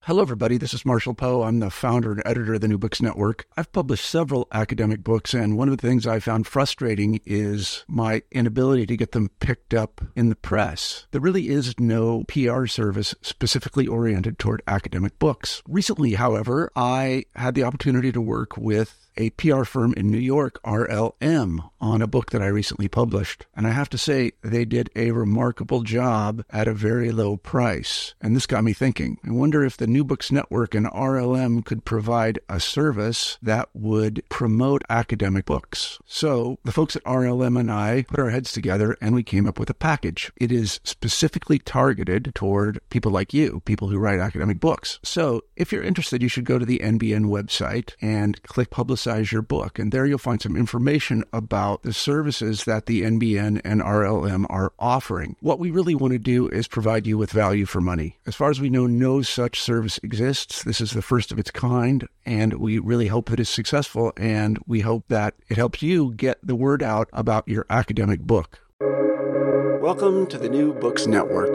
Hello, everybody. This is Marshall Poe. I'm the founder and editor of the New Books Network. I've published several academic books, and one of the things I found frustrating is my inability to get them picked up in the press. There really is no PR service specifically oriented toward academic books. Recently, however, I had the opportunity to work with a PR firm in New York, RLM, on a book that I recently published. And I have to say, they did a remarkable job at a very low price. And this got me thinking. I wonder if the New Books Network and RLM could provide a service that would promote academic books. So the folks at RLM and I put our heads together and we came up with a package. It is specifically targeted toward people like you, people who write academic books. So if you're interested, you should go to the NBN website and click Publicize Your Book. And there you'll find some information about the services that the NBN and RLM are offering. What we really want to do is provide you with value for money. As far as we know, no such service exists. This is the first of its kind, and we really hope that it's successful, and we hope that it helps you get the word out about your academic book. Welcome to the New Books Network.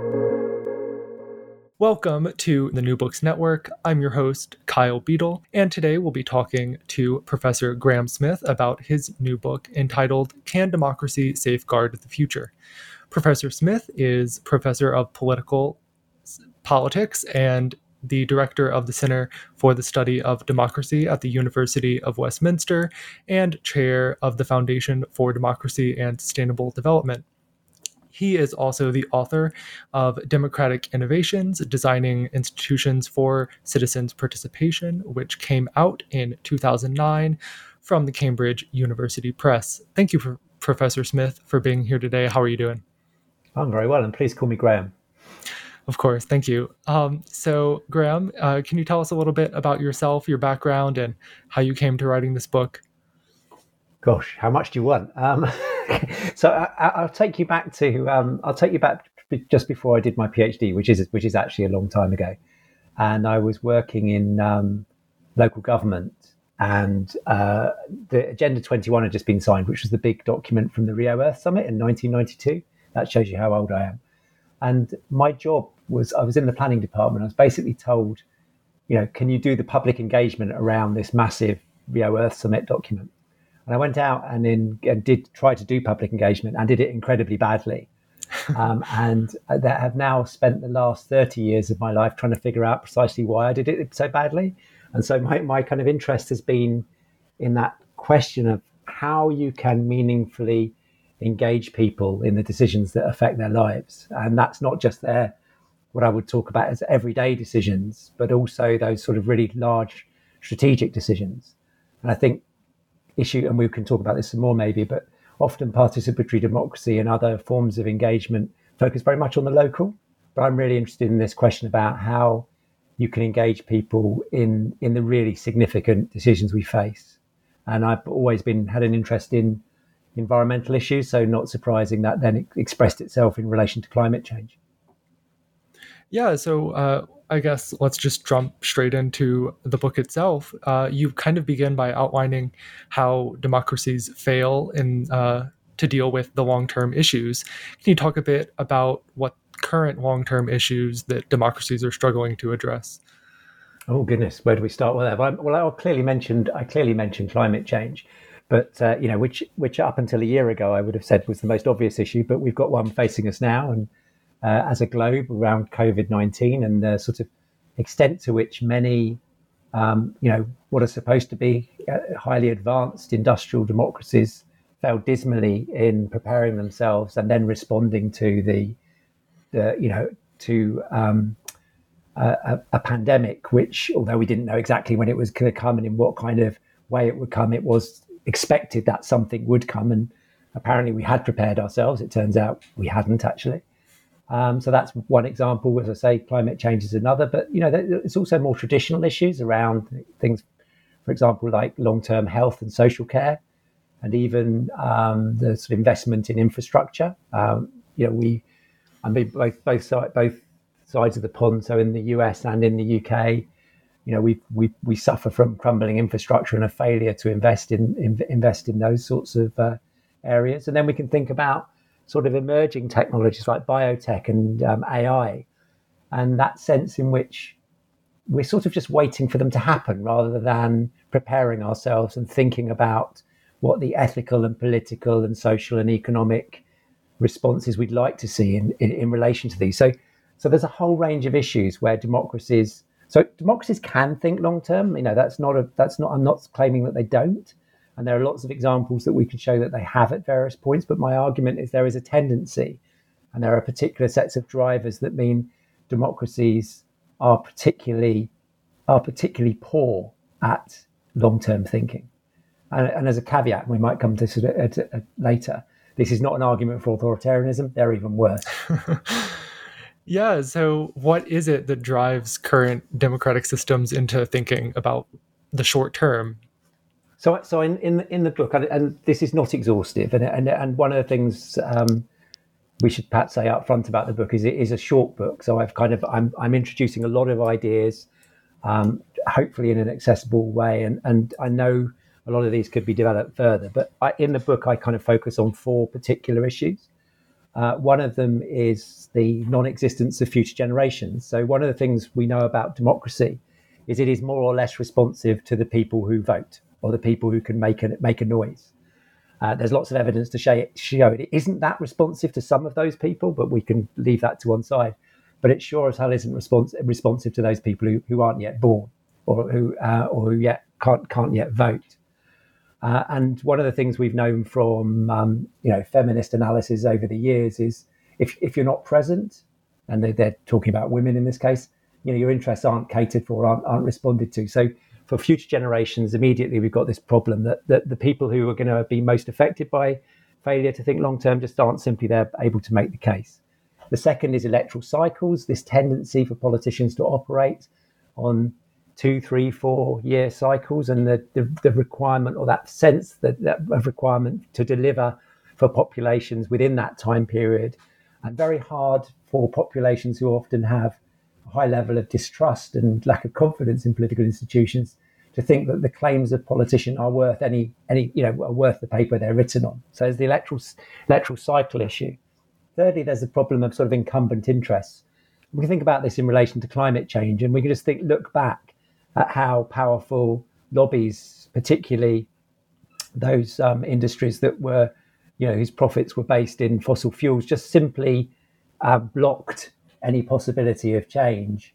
Welcome to the New Books Network. I'm your host, Kyle Beadle, and today we'll be talking to Professor Graham Smith about his new book entitled Can Democracy Safeguard the Future? Professor Smith is professor of politics and the director of the Center for the Study of Democracy at the University of Westminster and chair of the Foundation for Democracy and Sustainable Development. He is also the author of Democratic Innovations, Designing Institutions for Citizens' Participation, which came out in 2009 from the Cambridge University Press. Thank you, Professor Smith, for being here today. How are you doing? I'm very well, and please call me Graham. Of course, thank you. So, Graham, can you tell us a little bit about yourself, your background, and how you came to writing this book? Gosh, how much do you want? So I'll take you back just before I did my PhD, which is actually a long time ago, and I was working in local government, and the Agenda 21 had just been signed, which was the big document from the Rio Earth Summit in 1992. That shows you how old I am. And my job was, I was in the planning department. I was basically told, can you do the public engagement around this massive Rio Earth Summit document? And I went out and did try to do public engagement and did it incredibly badly. And that have now spent the last 30 years of my life trying to figure out precisely why I did it so badly. And so my kind of interest has been in that question of how you can meaningfully engage people in the decisions that affect their lives. And that's not just what I would talk about as everyday decisions, but also those sort of really large strategic decisions. And I think and we can talk about this some more maybe, but often participatory democracy and other forms of engagement focus very much on the local. But I'm really interested in this question about how you can engage people in the really significant decisions we face. And I've always had an interest in environmental issues, so not surprising that then it expressed itself in relation to climate change. Yeah, so I guess let's just jump straight into the book itself. You kind of begin by outlining how democracies fail to deal with the long-term issues. Can you talk a bit about what current long-term issues that democracies are struggling to address? Oh goodness, where do we start with that? Well, I clearly mentioned climate change, but which up until a year ago I would have said was the most obvious issue. But we've got one facing us now, and as a globe around COVID-19 and the sort of extent to which many, what are supposed to be highly advanced industrial democracies failed dismally in preparing themselves and then responding to a pandemic, which, although we didn't know exactly when it was going to come and in what kind of way it would come, it was expected that something would come. And apparently we had prepared ourselves. It turns out we hadn't actually. So that's one example. As I say, climate change is another, but it's also more traditional issues around things, for example, like long-term health and social care, and even the sort of investment in infrastructure. Both sides of the pond. So in the US and in the UK, we suffer from crumbling infrastructure and a failure to invest in those sorts of areas. And then we can think about sort of emerging technologies like biotech and AI, and that sense in which we're sort of just waiting for them to happen rather than preparing ourselves and thinking about what the ethical and political and social and economic responses we'd like to see in relation to these. So there's a whole range of issues where democracies can think long term. I'm not claiming that they don't. And there are lots of examples that we could show that they have at various points. But my argument is there is a tendency, and there are particular sets of drivers that mean democracies are particularly poor at long-term thinking. And as a caveat, we might come to this later, this is not an argument for authoritarianism. They're even worse. Yeah. So what is it that drives current democratic systems into thinking about the short term? So in the book, and this is not exhaustive, and one of the things we should perhaps say up front about the book is it is a short book. So I'm introducing a lot of ideas, hopefully in an accessible way, and I know a lot of these could be developed further. But in the book, I kind of focus on 4 particular issues. One of them is the non-existence of future generations. So one of the things we know about democracy is it is more or less responsive to the people who vote or the people who can make a noise. There's lots of evidence to show it isn't that responsive to some of those people, but we can leave that to one side. But it sure as hell isn't responsive to those people who aren't yet born or who yet can't yet vote. And one of the things we've known from feminist analysis over the years is if you're not present, and they're talking about women in this case, your interests aren't catered for, aren't responded to. So for future generations, immediately we've got this problem that the people who are going to be most affected by failure to think long term just aren't simply there able to make the case. The second is electoral cycles, this tendency for politicians to operate on 2, 3, 4 year cycles, and the requirement, or that sense that of requirement to deliver for populations within that time period, and very hard for populations who often have a high level of distrust and lack of confidence in political institutions to think that the claims of politicians are worth are worth the paper they're written on. So there's the electoral cycle issue. Thirdly, there's the problem of sort of incumbent interests. We can think about this in relation to climate change, and we can just look back at how powerful lobbies, particularly those industries that were, whose profits were based in fossil fuels, just simply blocked any possibility of change.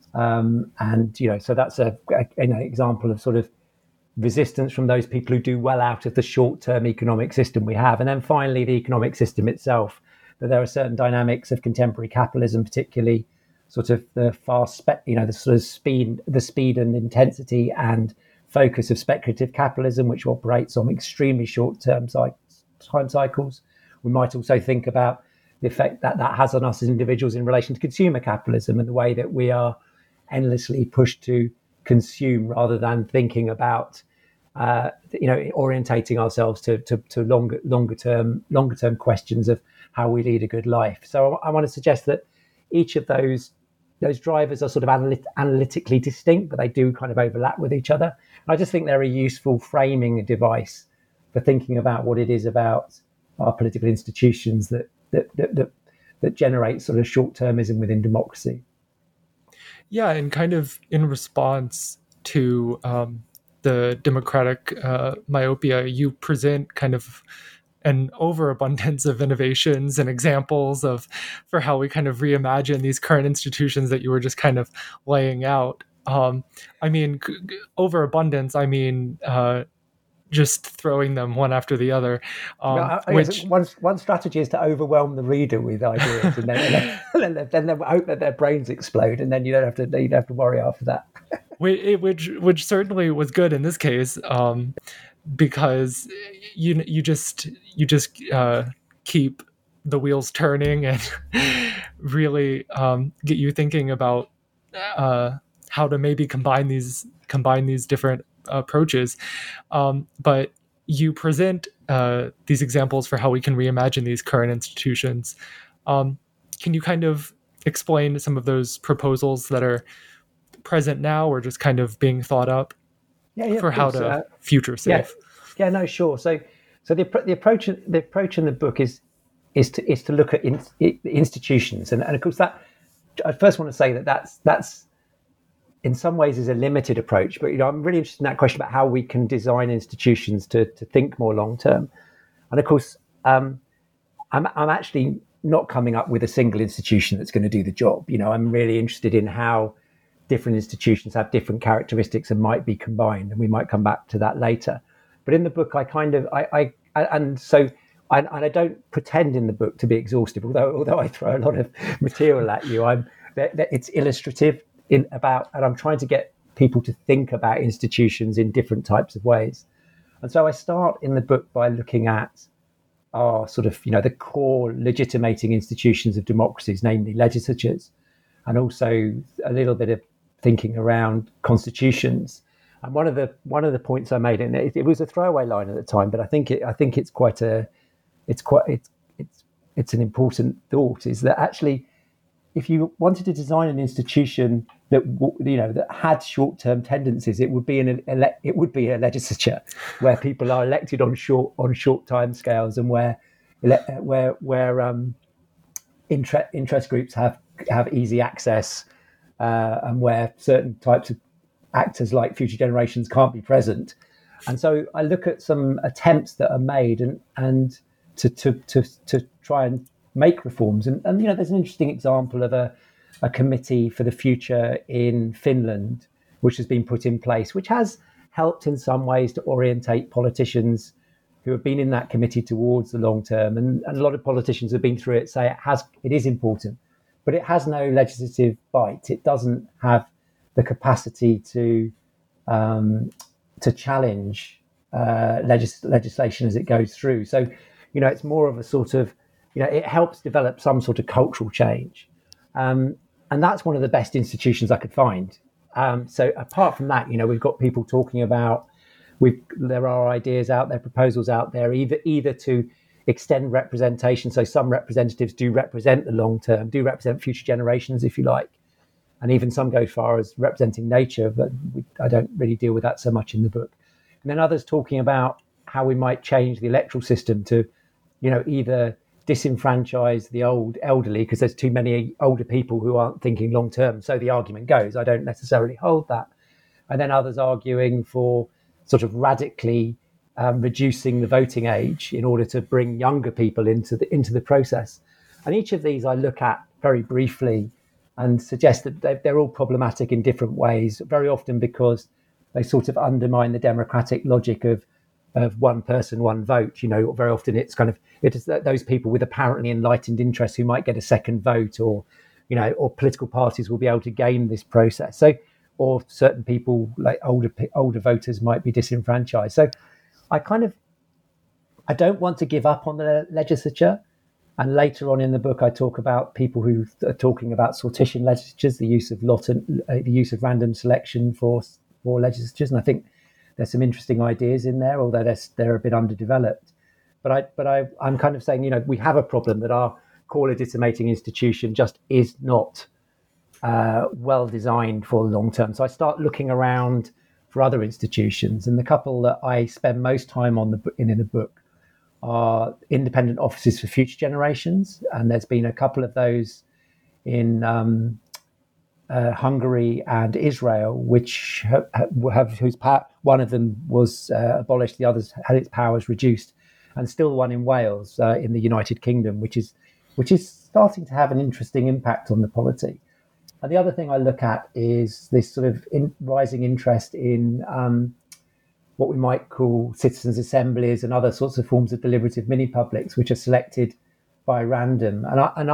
So that's an example of sort of resistance from those people who do well out of the short-term economic system we have. And then finally, the economic system itself, that there are certain dynamics of contemporary capitalism, particularly sort of the the sort of speed and intensity and focus of speculative capitalism, which operates on extremely short-term time cycles. We might also think about the effect that has on us as individuals in relation to consumer capitalism and the way that we are endlessly pushed to consume rather than thinking about, orientating ourselves to longer term questions of how we lead a good life. So I want to suggest that each of those drivers are sort of analytically distinct, but they do kind of overlap with each other. And I just think they're a useful framing device for thinking about what it is about our political institutions that generate sort of short-termism within democracy. Yeah, and kind of in response to the democratic myopia, you present kind of an overabundance of innovations and examples for how we kind of reimagine these current institutions that you were just kind of laying out. Overabundance, just throwing them one after the other. One strategy is to overwhelm the reader with ideas, and then they hope that their brains explode, and then you don't have to worry after that. which certainly was good in this case, because you just keep the wheels turning and really get you thinking about how to maybe combine these different approaches, but you present these examples for how we can reimagine these current institutions. Can you kind of explain some of those proposals that are present now or just kind of being thought up for how to future safe? Yeah, no, sure. So the approach in the book is to look at institutions, and of course that I first want to say that's in some ways is a limited approach. But I'm really interested in that question about how we can design institutions to think more long term. And of course, I'm actually not coming up with a single institution that's going to do the job. I'm really interested in how different institutions have different characteristics and might be combined, and we might come back to that later. But in the book, I don't pretend in the book to be exhaustive, although I throw a lot of material at you. It's illustrative and I'm trying to get people to think about institutions in different types of ways. And so I start in the book by looking at are sort of, the core legitimating institutions of democracies, namely legislatures, and also a little bit of thinking around constitutions. And one of the points I made, and it was a throwaway line at the time, but I think it's an important thought, is that actually, if you wanted to design an institution that had short-term tendencies, it would be a legislature where people are elected on short time scales, and where interest groups have easy access, and where certain types of actors like Future Generations can't be present. And so I look at some attempts that are made and to try and make reforms. And there's an interesting example of a committee for the future in Finland, which has been put in place, which has helped in some ways to orientate politicians who have been in that committee towards the long term. And a lot of politicians have been through it, say it is important, but it has no legislative bite. It doesn't have the capacity to challenge legislation as it goes through. So, it's more of a sort of, it helps develop some sort of cultural change. And that's one of the best institutions I could find. So apart from that, we've got people talking about, there are ideas out there, proposals out there, either to extend representation. So some representatives do represent the long term, do represent future generations, if you like. And even some go as far as representing nature, but I don't really deal with that so much in the book. And then others talking about how we might change the electoral system to, either disenfranchise the elderly because there's too many older people who aren't thinking long term. So the argument goes, I don't necessarily hold that. And then others arguing for sort of radically reducing the voting age in order to bring younger people into the process. And each of these I look at very briefly and suggest that they're all problematic in different ways, very often because they sort of undermine the democratic logic of one person, one vote. Very often it is those people with apparently enlightened interests who might get a second vote, or political parties will be able to game this process. So, or certain people like older voters might be disenfranchised. So I don't want to give up on the legislature. And later on in the book, I talk about people who are talking about sortition legislatures, the use of random selection for legislatures. And I think there's some interesting ideas in there, although they're a bit underdeveloped. But I'm kind of saying, we have a problem that our core legitimating institution just is not well designed for the long term. So I start looking around for other institutions, and the couple that I spend most time on in the book are independent offices for future generations, and there's been a couple of those in Hungary and Israel, which one of them was abolished, the others had its powers reduced, and still one in Wales in the United Kingdom, which is starting to have an interesting impact on the polity. And the other thing I look at is this sort of rising interest in what we might call citizens' assemblies and other sorts of forms of deliberative mini-publics, which are selected by random. And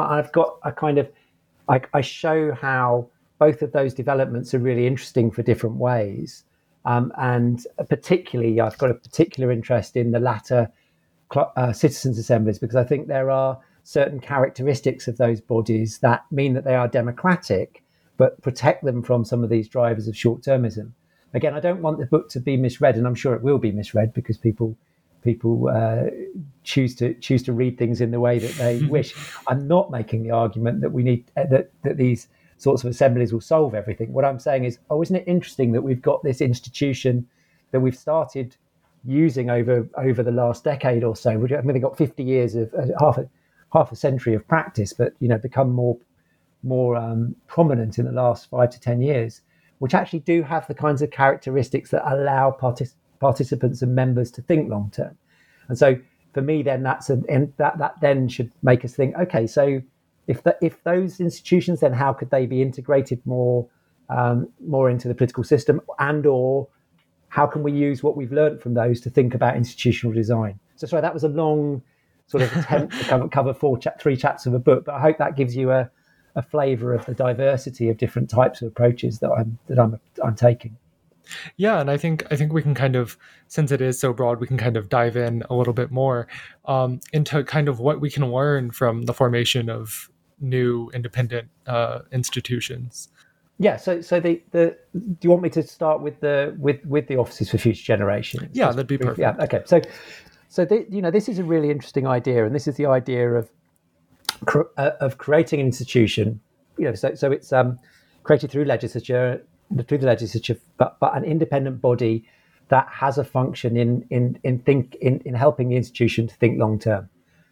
I show how both of those developments are really interesting for different ways. And particularly, I've got a particular interest in the latter citizens' assemblies, because I think there are certain characteristics of those bodies that mean that they are democratic, but protect them from some of these drivers of short-termism. Again, I don't want the book to be misread, and I'm sure it will be misread because people choose to read things in the way that they wish. I'm not making the argument that we need that these sorts of assemblies will solve everything. What I'm saying is, isn't it interesting that we've got this institution that we've started using over the last decade or so? I mean, they've got 50 years of half a century of practice, but become more prominent in the last 5 to 10 years, which actually do have the kinds of characteristics that allow participants and members to think long term. And so for me, then that then should make us think, okay, so if those institutions, then how could they be integrated more into the political system, and or how can we use what we've learned from those to think about institutional design? So sorry, that was a long sort of attempt to cover three chapters of a book, but I hope that gives you a flavour of the diversity of different types of approaches that I'm taking. Yeah, and I think we can kind of, since it is so broad, we can kind of dive in a little bit more into kind of what we can learn from the formation of new independent institutions. Yeah. So do you want me to start with the Offices for Future Generations? Yeah, that'd be perfect. Yeah. Okay. So this is a really interesting idea, and this is the idea of creating an institution. So it's created through the legislature, but an independent body that has a function in helping the institution to think long term.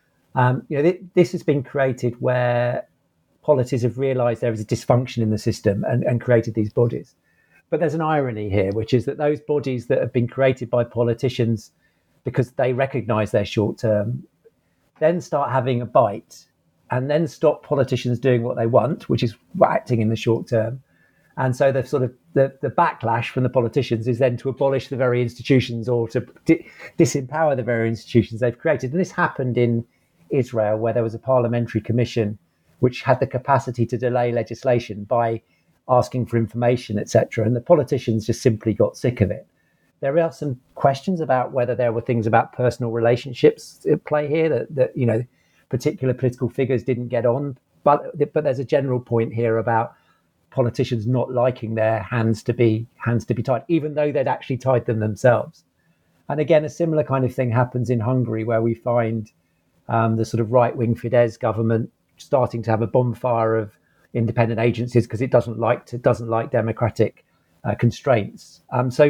This has been created where politicians have realised there is a dysfunction in the system and created these bodies. But there's an irony here, which is that those bodies that have been created by politicians because they recognise they're short term, then start having a bite, and then stop politicians doing what they want, which is acting in the short term. And so the sort of the backlash from the politicians is then to abolish the very institutions or to disempower the very institutions they've created. And this happened in Israel, where there was a parliamentary commission which had the capacity to delay legislation by asking for information, etc. And the politicians just simply got sick of it. There are some questions about whether there were things about personal relationships at play here that particular political figures didn't get on. But there's a general point here about politicians not liking their hands to be tied, even though they'd actually tied them themselves. And again, a similar kind of thing happens in Hungary, where we find the sort of right-wing Fidesz government starting to have a bonfire of independent agencies because it doesn't like democratic constraints.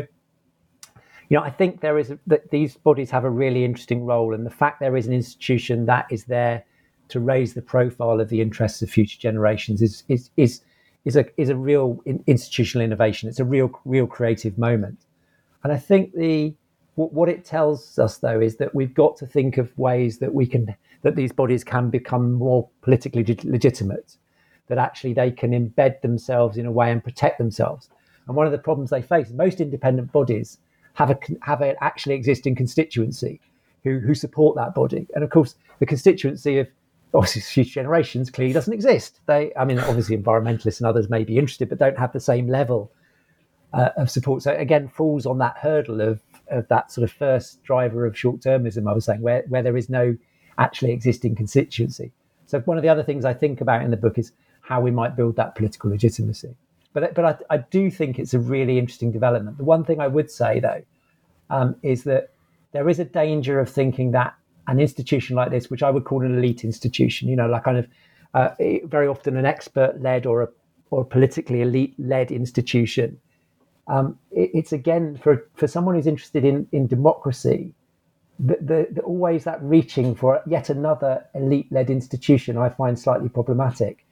I think that these bodies have a really interesting role, and the fact there is an institution that is there to raise the profile of the interests of future generations is a real institutional innovation. It's a real creative moment. And I think what it tells us, though, is that we've got to think of ways that these bodies can become more politically legitimate, that actually they can embed themselves in a way and protect themselves. And one of the problems they face, most independent bodies have an actually existing constituency who support that body. And of course, the constituency of obviously future generations clearly doesn't exist. Obviously environmentalists and others may be interested, but don't have the same level of support. So again, falls on that hurdle of that sort of first driver of short-termism I was saying, where there is no actually existing constituency. So one of the other things I think about in the book is how we might build that political legitimacy. But I do think it's a really interesting development. The one thing I would say, though, is that there is a danger of thinking that an institution like this, which I would call an elite institution, like kind of very often an expert-led or a politically elite-led institution, it's again for someone who's interested in democracy, always that reaching for yet another elite-led institution I find slightly problematic.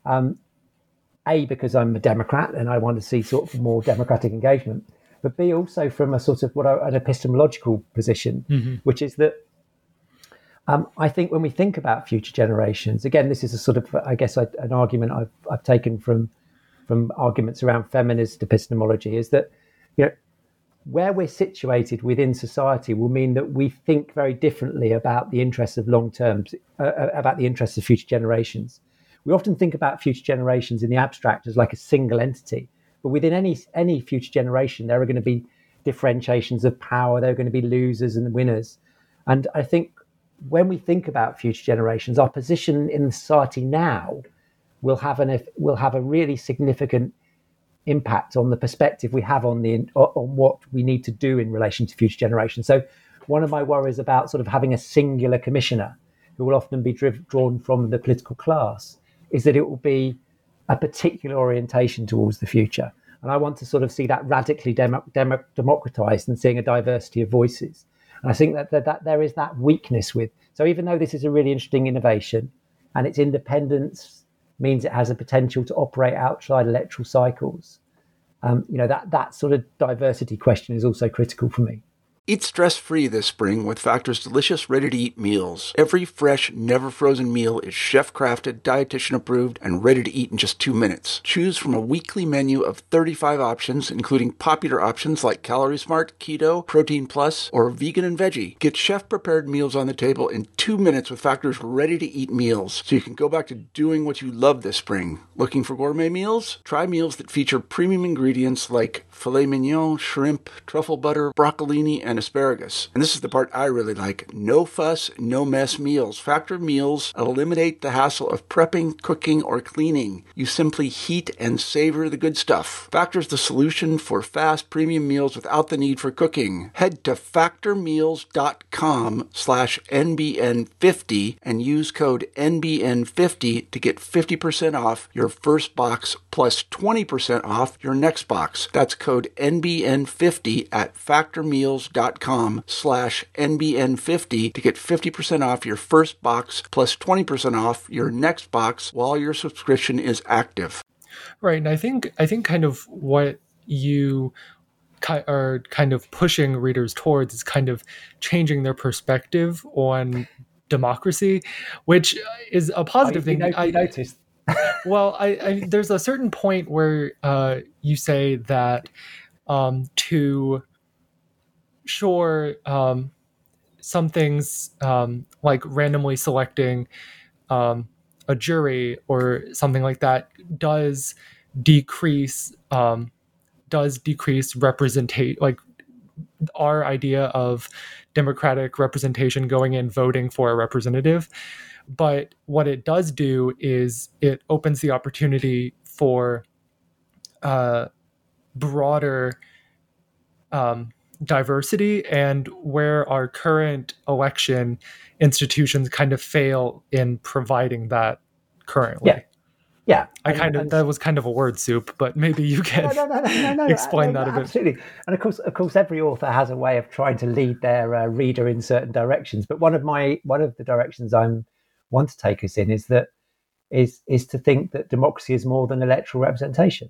A, because I'm a Democrat and I want to see sort of more democratic engagement, but B, also from a sort of an epistemological position, which is that I think when we think about future generations, again, this is a sort of, I guess, an argument I've taken from arguments around feminist epistemology, is that where we're situated within society will mean that we think very differently about the interests of about the interests of future generations. We often think about future generations in the abstract as like a single entity, but within any future generation, there are going to be differentiations of power. There are going to be losers and winners. And I think when we think about future generations, our position in society now will have a really significant impact on the perspective we have on what we need to do in relation to future generations. So one of my worries about sort of having a singular commissioner who will often be drawn from the political class is that it will be a particular orientation towards the future. And I want to sort of see that radically democratized and seeing a diversity of voices. And I think that there is that weakness with. So even though this is a really interesting innovation and its independence means it has a potential to operate outside electoral cycles, That sort of diversity question is also critical for me. Eat stress-free this spring with Factor's delicious, ready-to-eat meals. Every fresh, never-frozen meal is chef-crafted, dietitian-approved, and ready to eat in just 2 minutes. Choose from a weekly menu of 35 options, including popular options like Calorie Smart, Keto, Protein Plus, or Vegan and Veggie. Get chef-prepared meals on the table in 2 minutes with Factor's ready-to-eat meals, so you can go back to doing what you love this spring. Looking for gourmet meals? Try meals that feature premium ingredients like filet mignon, shrimp, truffle butter, broccolini, and asparagus. And this is the part I really like. No fuss, no mess meals. Factor meals eliminate the hassle of prepping, cooking, or cleaning. You simply heat and savor the good stuff. Factor's the solution for fast premium meals without the need for cooking. Head to factormeals.com/NBN50 and use code NBN50 to get 50% off your first box plus 20% off your next box. That's code NBN50 at factormeals.com/NBN50 to get 50% off your first box plus 20% off your next box while your subscription is active. Right. And I think kind of what you are kind of pushing readers towards is kind of changing their perspective on democracy, which is a positive thing. I noticed. Well, I there's a certain point where you say that to sure some things like randomly selecting a jury or something like that does decrease representation, like our idea of democratic representation going in voting for a representative. But what it does do is it opens the opportunity for broader diversity, and where our current election institutions kind of fail in providing that currently. Yeah. That was kind of a word soup, but maybe you can explain that a bit. Absolutely. And of course, every author has a way of trying to lead their reader in certain directions. But one of the directions I want to take us in is to think that democracy is more than electoral representation.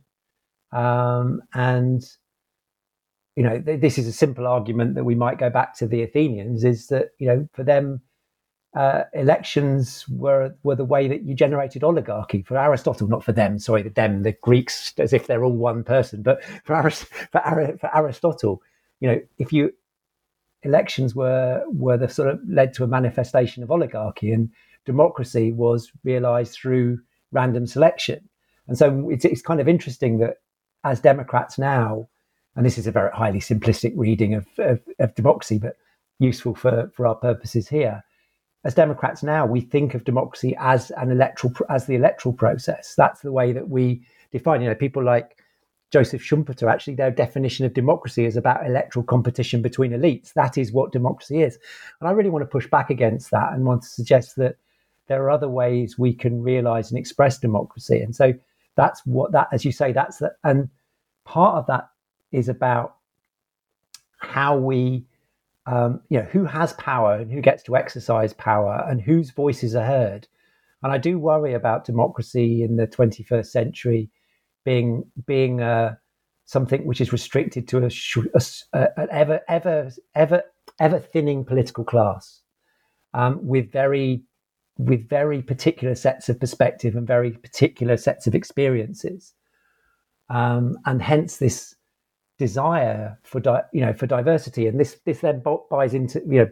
And this is a simple argument that we might go back to the Athenians, is that for them, elections were the way that you generated oligarchy. For Aristotle, not for them, sorry, the Greeks, as if they're all one person, but for Aristotle, elections were the sort of led to a manifestation of oligarchy, and democracy was realized through random selection. And so it's kind of interesting that as Democrats now, and this is a very highly simplistic reading of democracy, but useful for our purposes here. As Democrats now, we think of democracy as the electoral process. That's the way that we define. People like Joseph Schumpeter, actually, their definition of democracy is about electoral competition between elites. That is what democracy is. And I really want to push back against that and want to suggest that there are other ways we can realize and express democracy. And so that's what that, as you say, and part of that is about how we, who has power and who gets to exercise power and whose voices are heard. And I do worry about democracy in the 21st century being something which is restricted to an ever thinning political class, with very particular sets of perspective and very particular sets of experiences, and hence this desire for diversity. And this then buys into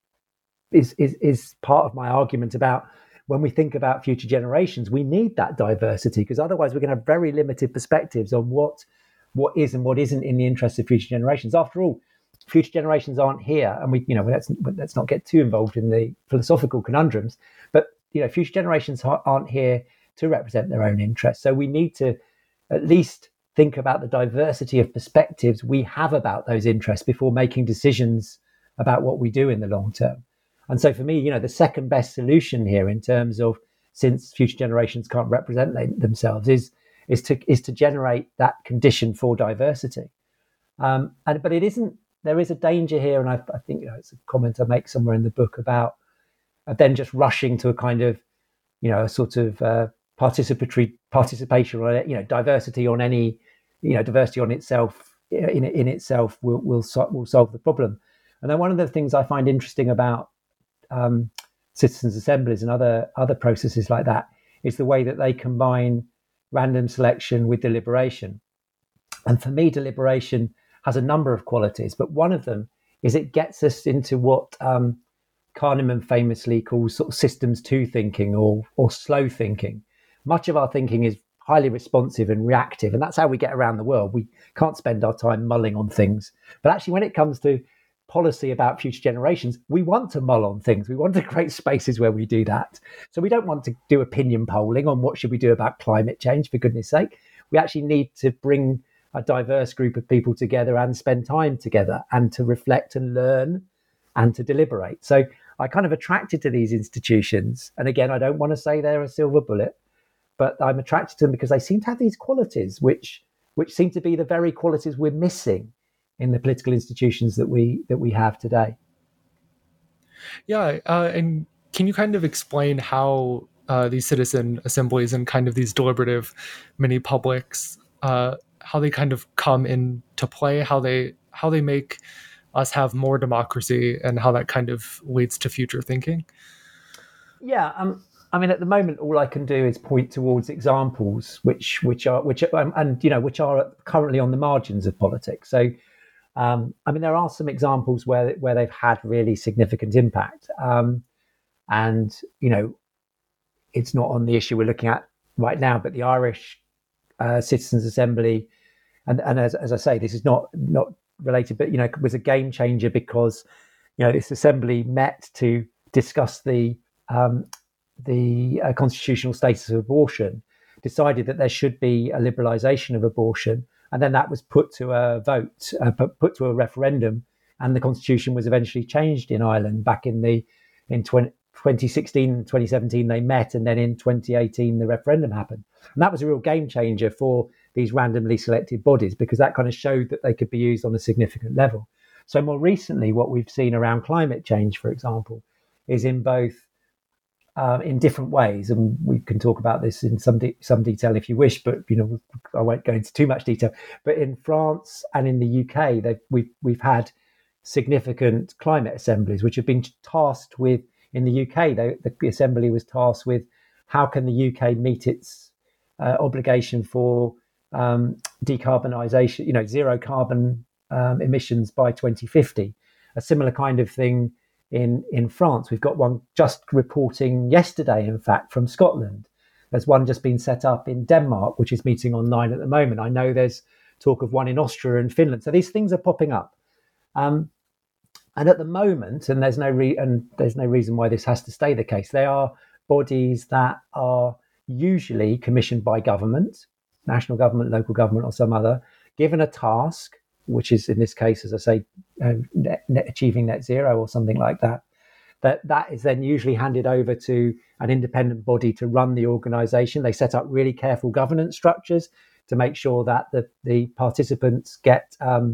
is part of my argument about when we think about future generations, we need that diversity, because otherwise we're going to have very limited perspectives on what is and what isn't in the interest of future generations. After all, future generations aren't here, and let's not get too involved in the philosophical conundrums. But future generations aren't here to represent their own interests. So we need to at least think about the diversity of perspectives we have about those interests before making decisions about what we do in the long term. And so for me, the second best solution here, in terms of, since future generations can't represent themselves, is to generate that condition for diversity. But it isn't. There is a danger here, and I think it's a comment I make somewhere in the book about then just rushing to a kind of a sort of participation or diversity on any diversity on itself in itself will solve the problem. And then one of the things I find interesting about citizens' assemblies and other processes like that is the way that they combine random selection with deliberation. And for me, deliberation has a number of qualities, but one of them is it gets us into what Kahneman famously calls sort of systems two thinking or slow thinking. Much of our thinking is highly responsive and reactive, and that's how we get around the world. We can't spend our time mulling on things. But actually, when it comes to policy about future generations, we want to mull on things. We want to create spaces where we do that. So we don't want to do opinion polling on what should we do about climate change, for goodness sake. We actually need to bring a diverse group of people together and spend time together and to reflect and learn and to deliberate. So I kind of attracted to these institutions. And again, I don't want to say they're a silver bullet, but I'm attracted to them because they seem to have these qualities, which seem to be the very qualities we're missing in the political institutions that we have today. Yeah, and can you kind of explain how these citizen assemblies and kind of these deliberative mini publics, how they kind of come into play, how they make us have more democracy, and how that kind of leads to future thinking? Yeah, I mean, at the moment, all I can do is point towards examples which are currently on the margins of politics. So, I mean, there are some examples where they've had really significant impact, and it's not on the issue we're looking at right now, but the Irish Citizens' Assembly, and as I say, this is not related, but it was a game changer because this assembly met to discuss the constitutional status of abortion, decided that there should be a liberalisation of abortion, and then that was put to a vote, put to a referendum, and the constitution was eventually changed in Ireland back in 2016 and 2017 they met, and then in 2018 the referendum happened. And that was a real game changer for these randomly selected bodies because that kind of showed that they could be used on a significant level. So more recently, what we've seen around climate change, for example, is in both in different ways, and we can talk about this in some detail if you wish, but I won't go into too much detail. But in France and in the UK, we've had significant climate assemblies which have been tasked with. In the UK, the assembly was tasked with how can the UK meet its obligation for decarbonisation, zero carbon emissions by 2050. A similar kind of thing in France. We've got one just reporting yesterday, in fact, from Scotland. There's one just been set up in Denmark, which is meeting online at the moment. I know there's talk of one in Austria and Finland. So these things are popping up. And at the moment, and there's no reason why this has to stay the case, they are bodies that are usually commissioned by government, national government, local government, or some other, given a task, which is in this case, as I say, achieving net zero or something like that. That is then usually handed over to an independent body to run the organisation. They set up really careful governance structures to make sure that the participants get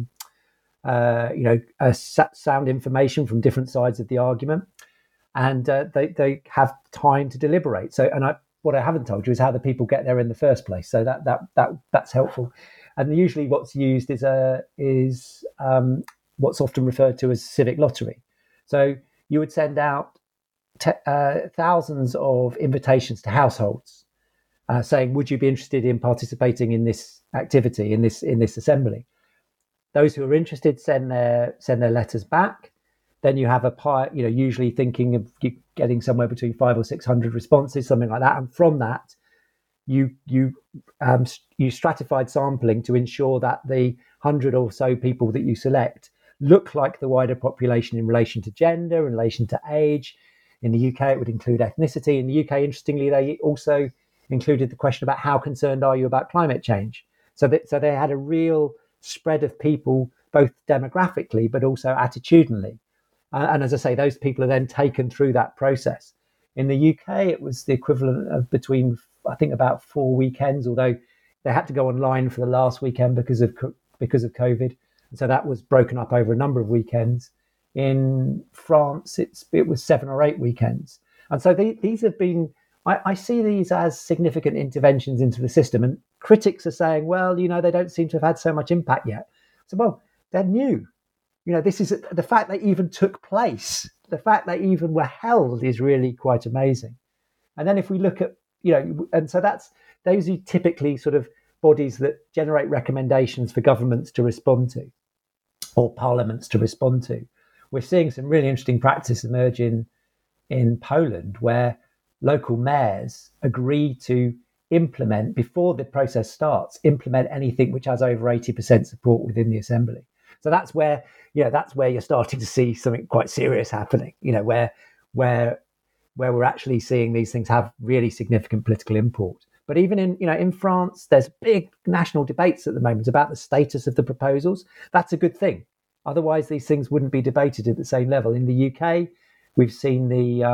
sound information from different sides of the argument, and they have time to deliberate. So, what I haven't told you is how the people get there in the first place. So that's helpful. And usually, what's used is what's often referred to as civic lottery. So you would send out thousands of invitations to households, saying, "Would you be interested in participating in this activity in this assembly?" Those who are interested send their letters back. Then you have usually thinking of getting somewhere between 500 or 600 responses, something like that. And from that, you stratified sampling to ensure that the 100 or so people that you select look like the wider population in relation to gender, in relation to age. In the UK, it would include ethnicity. In the UK, interestingly, they also included the question about how concerned are you about climate change. So they had a real spread of people, both demographically, but also attitudinally. And as I say, those people are then taken through that process. In the UK, it was the equivalent of between, I think, about 4 weekends, although they had to go online for the last weekend because of COVID. And so that was broken up over a number of weekends. In France, it was 7 or 8 weekends. And so these have been, I see these as significant interventions into the system. And critics are saying, well, they don't seem to have had so much impact yet. So, well, they're new. This is the fact they even took place, the fact they even were held is really quite amazing. And then if we look at, and so those are typically sort of bodies that generate recommendations for governments to respond to or parliaments to respond to. We're seeing some really interesting practice emerge in Poland where local mayors agree to implement, before the process starts, implement anything which has over 80% support within the assembly. So that's where you're starting to see something quite serious happening, where we're actually seeing these things have really significant political import. But even in France, there's big national debates at the moment about the status of the proposals. That's a good thing. Otherwise, these things wouldn't be debated at the same level. In the UK, we've seen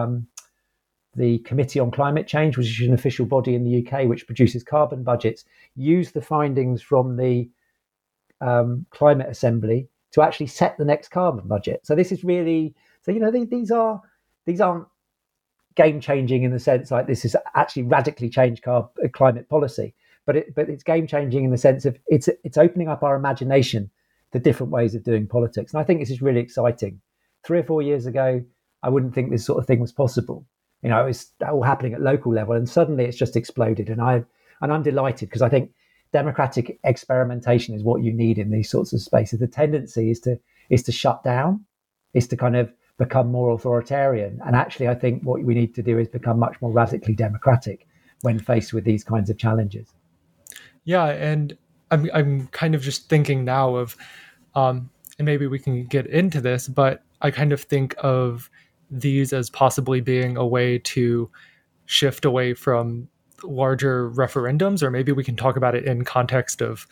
the Committee on Climate Change, which is an official body in the UK which produces carbon budgets, use the findings from the Climate Assembly to actually set the next carbon budget. So this is really, these aren't game changing in the sense like this is actually radically changed climate policy, but it's game changing in the sense of it's opening up our imagination to different ways of doing politics. And I think this is really exciting. 3 or 4 years ago, I wouldn't think this sort of thing was possible. It was all happening at local level, and suddenly it's just exploded. And I'm delighted because I think democratic experimentation is what you need in these sorts of spaces. The tendency is to shut down, is to kind of become more authoritarian. And actually, I think what we need to do is become much more radically democratic when faced with these kinds of challenges. Yeah, and I'm kind of just thinking now of, and maybe we can get into this, but I kind of think of these as possibly being a way to shift away from larger referendums, or maybe we can talk about it in context of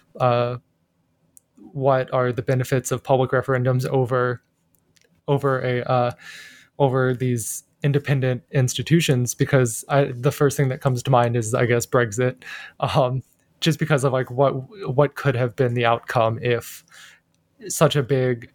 what are the benefits of public referendums over these independent institutions, because the first thing that comes to mind is, I guess, Brexit, just because of like what could have been the outcome if such a big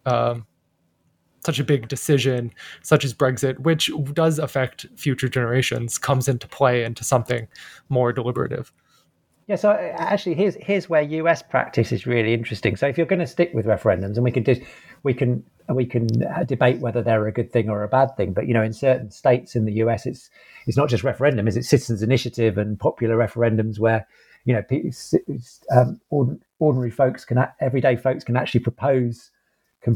decision such as Brexit, which does affect future generations, comes into play into something more deliberative. Yeah, so actually, here's where US practice is really interesting. So if you're going to stick with referendums, and we can debate whether they're a good thing or a bad thing, but in certain states in the US, it's not just referendum, it's citizens' initiative and popular referendums where ordinary folks everyday folks can actually can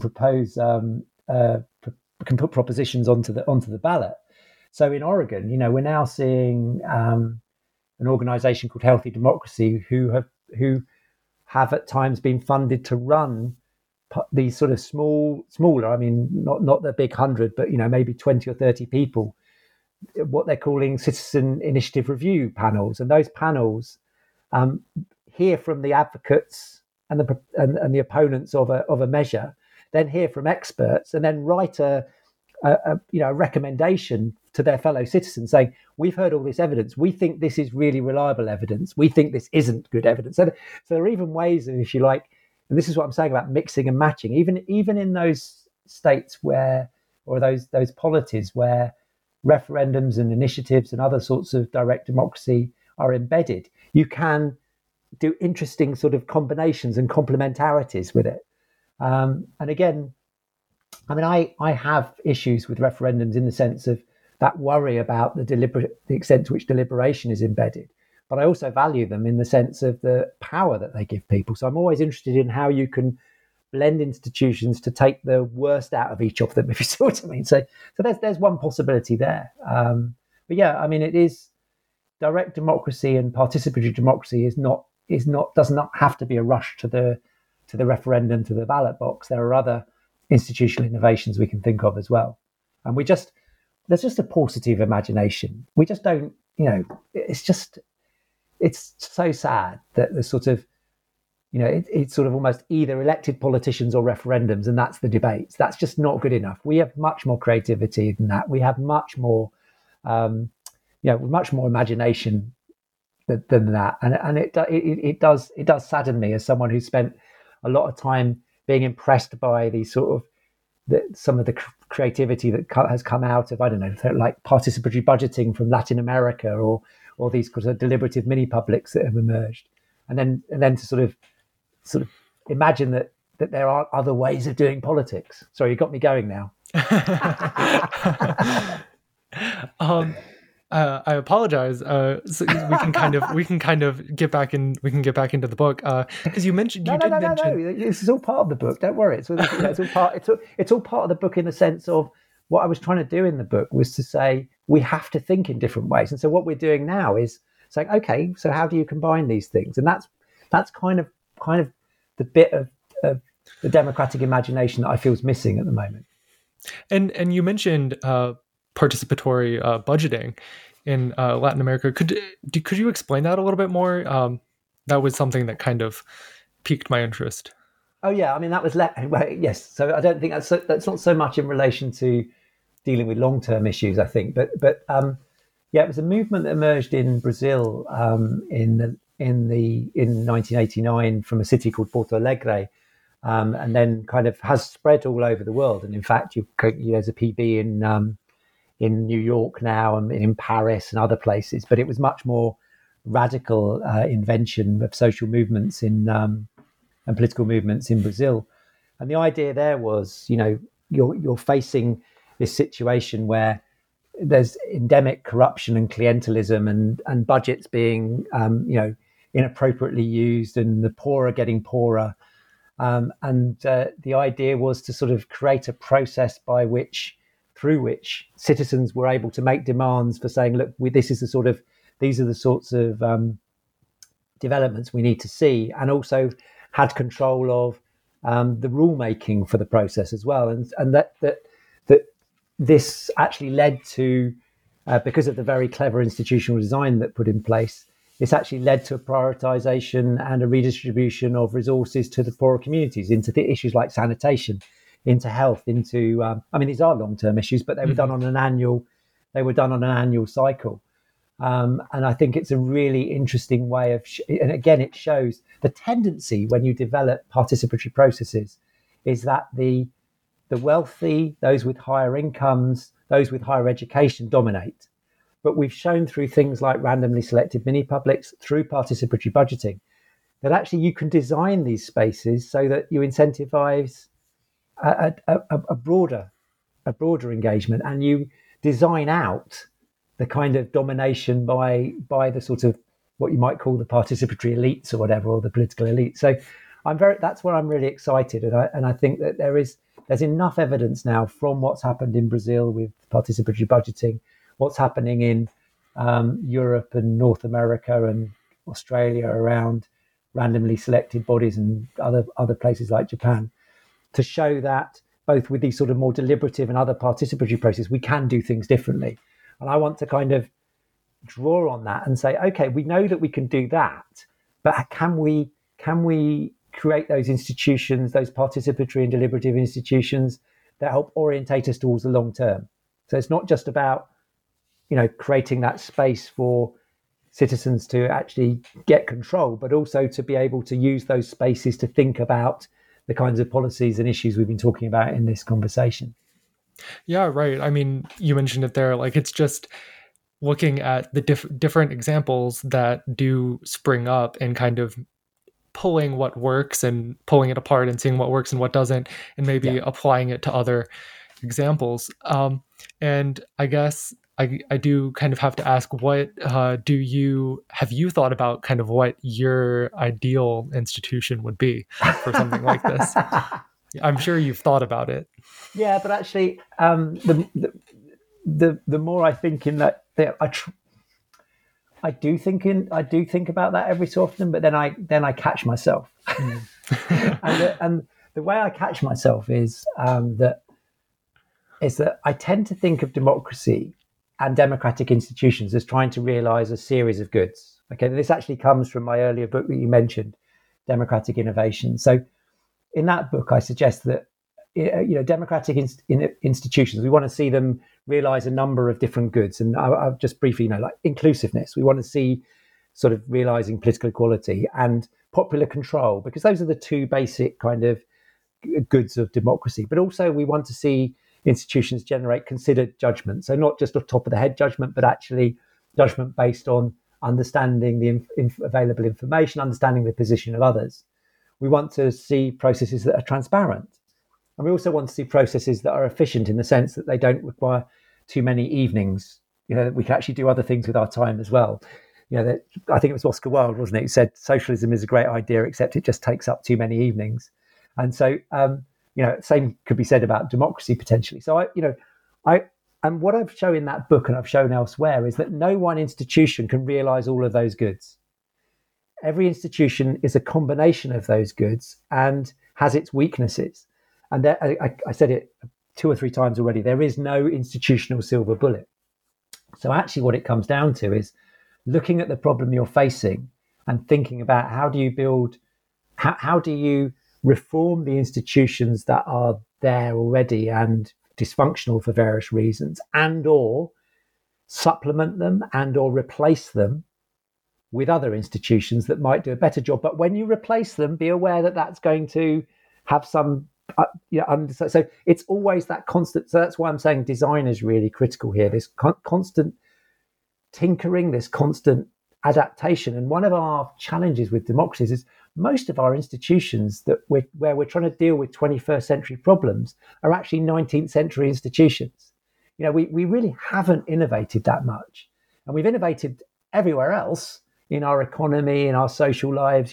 put propositions onto the ballot. So in Oregon, we're now seeing an organization called Healthy Democracy who have at times been funded to run these sort of smaller, I mean, not the big 100, but maybe 20 or 30 people, what they're calling citizen initiative review panels. And those panels hear from the advocates and the opponents of a measure, then hear from experts, and then write a recommendation to their fellow citizens saying, we've heard all this evidence. We think this is really reliable evidence. We think this isn't good evidence. So there are even ways of, if you like, and this is what I'm saying about mixing and matching, even in those states where, or those polities where referendums and initiatives and other sorts of direct democracy are embedded, you can do interesting sort of combinations and complementarities with it. And again, I mean, I have issues with referendums in the sense of that worry about the extent to which deliberation is embedded. But I also value them in the sense of the power that they give people. So I'm always interested in how you can blend institutions to take the worst out of each of them, if you see what I mean. So there's one possibility there. But yeah, I mean, it is direct democracy and participatory democracy does not have to be a rush to the referendum, to the ballot box. There are other institutional innovations we can think of as well. And there's just a paucity of imagination. We just don't, it's so sad that the sort of, it's sort of almost either elected politicians or referendums, and that's the debates. That's just not good enough. We have much more creativity than that. We have much more, much more imagination than that. And it does sadden me as someone who spent a lot of time being impressed by these sort of some of the creativity that has come out of, I don't know, like participatory budgeting from Latin America or these sort of deliberative mini publics that have emerged. then to sort of imagine that there are other ways of doing politics. Sorry, you got me going now. I apologize. So we can kind of get back into the book because you mentioned No. This is all part of the book. Don't worry. It's all part. It's all part of the book in the sense of what I was trying to do in the book was to say we have to think in different ways. And so what we're doing now is saying, okay, so how do you combine these things? And that's kind of the bit of the democratic imagination that I feel is missing at the moment. And you mentioned participatory budgeting in Latin America. Could you explain that a little bit more? That was something that kind of piqued my interest. Oh yeah, I mean that was yes. So I don't think that's not so much in relation to dealing with long-term issues. I think, but yeah, it was a movement that emerged in Brazil in 1989 from a city called Porto Alegre. And then kind of has spread all over the world. And in fact, there's a PB in New York now and in Paris and other places. But it was much more radical invention of social movements and political movements in Brazil. And the idea there was, you're facing this situation where there's endemic corruption and clientelism and budgets being, inappropriately used and the poor are getting poorer. And the idea was to sort of create a process through which citizens were able to make demands for saying, look, these are the sorts of developments we need to see, and also had control of the rulemaking for the process as well. And that this actually led to, because of the very clever institutional design that put in place, this actually led to a prioritization and a redistribution of resources to the poorer communities into the issues like sanitation, into health, into these are long-term issues, but they were done on an annual cycle. And I think it's a really interesting way of, and again, it shows the tendency when you develop participatory processes is that the wealthy, those with higher incomes, those with higher education dominate. But we've shown through things like randomly selected mini-publics, through participatory budgeting, that actually you can design these spaces so that you incentivize a broader engagement, and you design out the kind of domination by the sort of what you might call the participatory elites or whatever, or the political elite. So that's where I'm really excited. And I think that there's enough evidence now from what's happened in Brazil with participatory budgeting, what's happening in Europe and North America and Australia around randomly selected bodies and other places like Japan, to show that both with these sort of more deliberative and other participatory processes, we can do things differently. And I want to kind of draw on that and say, okay, we know that we can do that, but can we create those institutions, those participatory and deliberative institutions that help orientate us towards the long term? So it's not just about, creating that space for citizens to actually get control, but also to be able to use those spaces to think about the kinds of policies and issues we've been talking about in this conversation. Yeah, right. I mean, you mentioned it there. Like, it's just looking at the different examples that do spring up and kind of pulling what works and pulling it apart and seeing what works and what doesn't, and maybe applying it to other examples. And I guess I do kind of have to ask, what have you thought about kind of what your ideal institution would be for something like this? I'm sure you've thought about it. Yeah, but actually, the more I think in that, I do think about that every so often, but then I catch myself, and the way I catch myself is that I tend to think of democracy and democratic institutions as trying to realize a series of goods. Okay, this actually comes from my earlier book that you mentioned, Democratic Innovation. So in that book, I suggest that democratic institutions, we want to see them realize a number of different goods. And I'll just briefly, like inclusiveness. We want to see sort of realizing political equality and popular control, because those are the two basic kind of goods of democracy. But also we want to see institutions generate considered judgment. So not just a top of the head judgment, but actually judgment based on understanding the available information, understanding the position of others. We want to see processes that are transparent. And we also want to see processes that are efficient in the sense that they don't require too many evenings. That we can actually do other things with our time as well. That I think it was Oscar Wilde, wasn't it, who said socialism is a great idea, except it just takes up too many evenings. And so, same could be said about democracy potentially. So and what I've shown in that book and I've shown elsewhere is that no one institution can realize all of those goods. Every institution is a combination of those goods and has its weaknesses. And I said it 2 or 3 times already, there is no institutional silver bullet. So actually what it comes down to is looking at the problem you're facing and thinking about how do you reform the institutions that are there already and dysfunctional for various reasons, and or supplement them and or replace them with other institutions that might do a better job. But when you replace them, be aware that that's going to have some so it's always that constant. So that's why I'm saying design is really critical here, this constant tinkering, this constant adaptation. And one of our challenges with democracies is most of our institutions where we're trying to deal with 21st century problems are actually 19th century institutions. We really haven't innovated that much, and we've innovated everywhere else in our economy, in our social lives.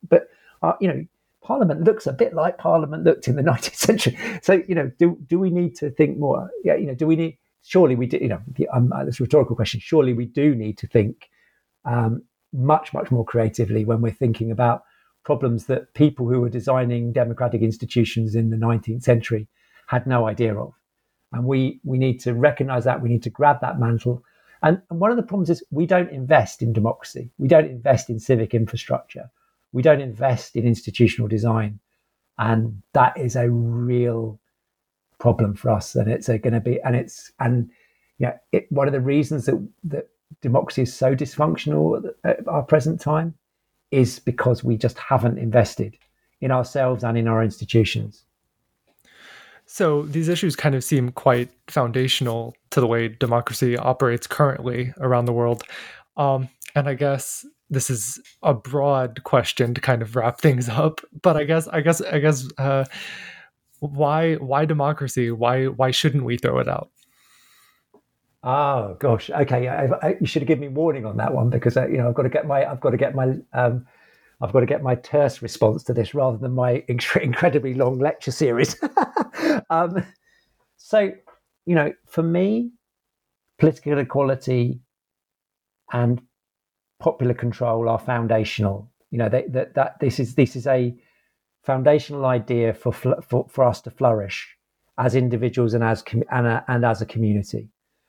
Parliament looks a bit like Parliament looked in the 19th century. So do we need to think more? Do we need? Surely we do. This rhetorical question. Surely we do need to think much more creatively when we're thinking about problems that people who were designing democratic institutions in the 19th century had no idea of. And we need to recognize that. We need to grab that mantle. And one of the problems is we don't invest in democracy. We don't invest in civic infrastructure. We don't invest in institutional design. And that is a real problem for us. And it's going to be, one of the reasons that democracy is so dysfunctional at our present time is because we just haven't invested in ourselves and in our institutions. So these issues kind of seem quite foundational to the way democracy operates currently around the world. And I guess this is a broad question to kind of wrap things up. But I guess why democracy? Why shouldn't we throw it out? Oh gosh, okay. You should have given me warning on that one, because I've got to get my terse response to this rather than my incredibly long lecture series. So, for me, political equality and popular control are foundational. That this is a foundational idea for us to flourish as individuals and as a community.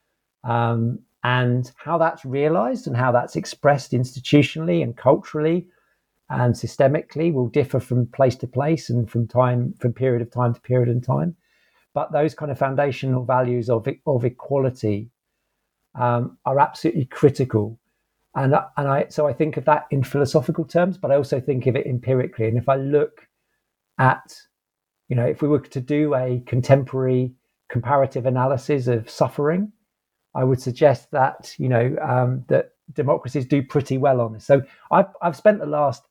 And how that's realized and how that's expressed institutionally and culturally and systemically will differ from place to place and from period of time to period in time. But those kind of foundational values of equality are absolutely critical. And I think of that in philosophical terms, but I also think of it empirically. And if I look at, if we were to do a contemporary comparative analysis of suffering, I would suggest that that democracies do pretty well on this. So I've spent the last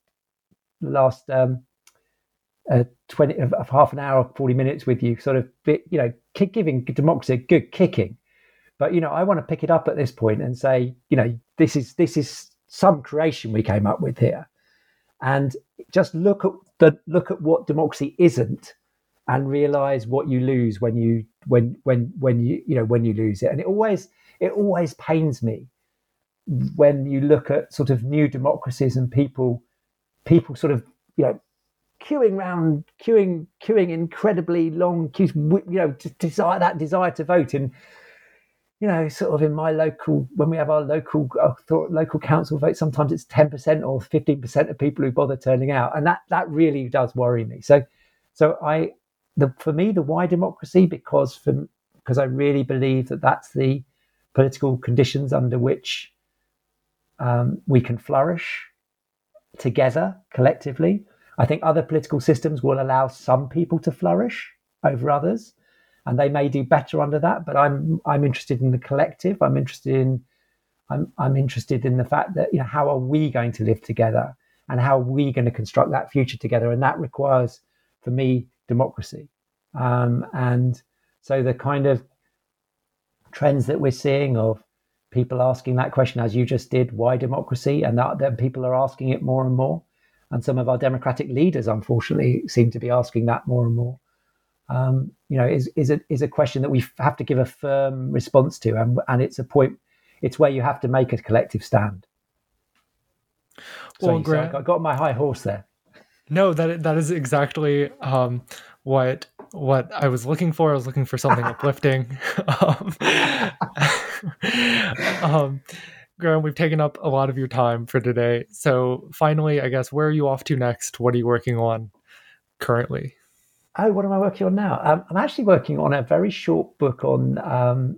20 of half an hour, 40 minutes with you, sort of giving democracy a good kicking. But I want to pick it up at this point and say, this is some creation we came up with here, and just look at what democracy isn't, and realize what you lose when you lose it. And it always pains me when you look at sort of new democracies and people sort of queuing incredibly long queues, desire to vote in. Sort of in my local, when we have our local council vote, sometimes it's 10% or 15% of people who bother turning out, and that really does worry me. So for me, the why democracy, because I really believe that that's the political conditions under which we can flourish together collectively. I think other political systems will allow some people to flourish over others, and they may do better under that. But I'm interested in the collective. I'm interested in I'm interested in the fact that, how are we going to live together, and how are we going to construct that future together? And that requires, for me, democracy. And so the kind of trends that we're seeing of people asking that question, as you just did, why democracy? And that then people are asking it more and more. And some of our democratic leaders, unfortunately, seem to be asking that more and more. Is a question that we have to give a firm response to, and it's a point. It's where you have to make a collective stand. Well, So Grant, I got my high horse there. No, that is exactly what I was looking for. I was looking for something uplifting. Graham, we've taken up a lot of your time for today. So finally, I guess, where are you off to next? What are you working on currently? Oh, what am I working on now? I'm actually working on a very short book on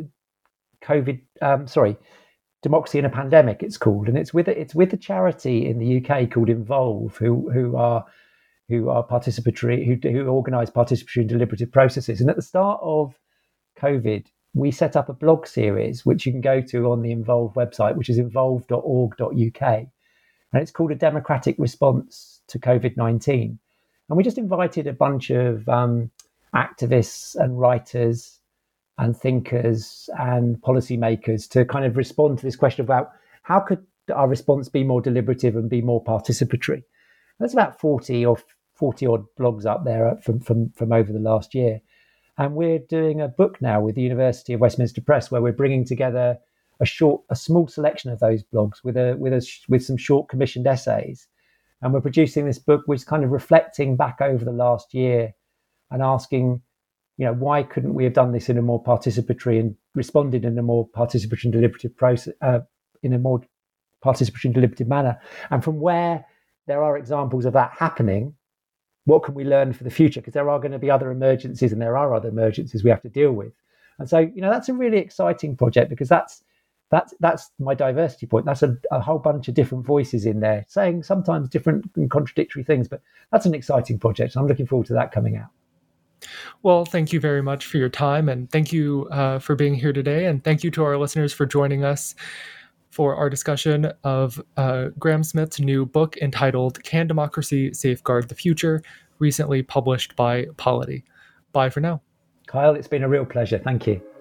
democracy in a pandemic. It's called, and it's with a charity in the UK called Involve, who are participatory, who organise participatory and deliberative processes. And at the start of COVID, we set up a blog series which you can go to on the Involve website, which is involve.org.uk, and it's called A Democratic Response to COVID-19. And we just invited a bunch of activists and writers and thinkers and policymakers to kind of respond to this question about how could our response be more deliberative and be more participatory. There's about 40 odd blogs up there from over the last year. And we're doing a book now with the University of Westminster Press, where we're bringing together a small selection of those blogs with some short commissioned essays. And we're producing this book, which is kind of reflecting back over the last year and asking, why couldn't we have done this in a more participatory and responded in a more participatory and deliberative process, in a more participatory and deliberative manner? And from where there are examples of that happening, what can we learn for the future? Because there are going to be other emergencies, and there are other emergencies we have to deal with. And so, that's a really exciting project, because that's my diversity point. That's a whole bunch of different voices in there saying sometimes different and contradictory things, but that's an exciting project. I'm looking forward to that coming out. Well, thank you very much for your time, and thank you for being here today. And thank you to our listeners for joining us for our discussion of Graham Smith's new book entitled Can Democracy Safeguard the Future?, recently published by Polity. Bye for now. Kyle, it's been a real pleasure. Thank you.